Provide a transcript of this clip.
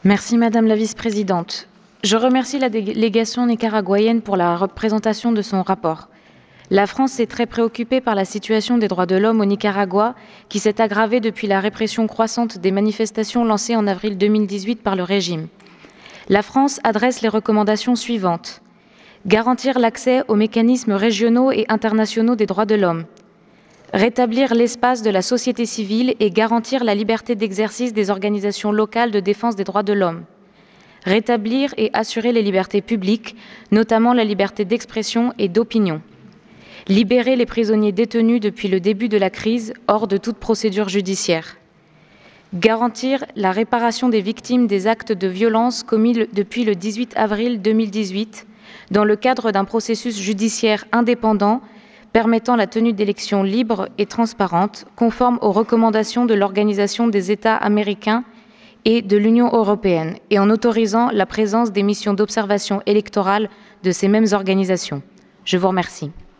Merci Madame la Vice-présidente. Je remercie la délégation nicaraguayenne pour la présentation de son rapport. La France est très préoccupée par la situation des droits de l'homme au Nicaragua, qui s'est aggravée depuis la répression croissante des manifestations lancées en avril 2018 par le régime. La France adresse les recommandations suivantes. Garantir l'accès aux mécanismes régionaux et internationaux des droits de l'homme. Rétablir l'espace de la société civile et garantir la liberté d'exercice des organisations locales de défense des droits de l'homme. Rétablir et assurer les libertés publiques, notamment la liberté d'expression et d'opinion. Libérer les prisonniers détenus depuis le début de la crise hors de toute procédure judiciaire. Garantir la réparation des victimes des actes de violence commis depuis le 18 avril 2018 dans le cadre d'un processus judiciaire indépendant permettant la tenue d'élections libres et transparentes, conformes aux recommandations de l'Organisation des États américains et de l'Union européenne, et en autorisant la présence des missions d'observation électorale de ces mêmes organisations. Je vous remercie.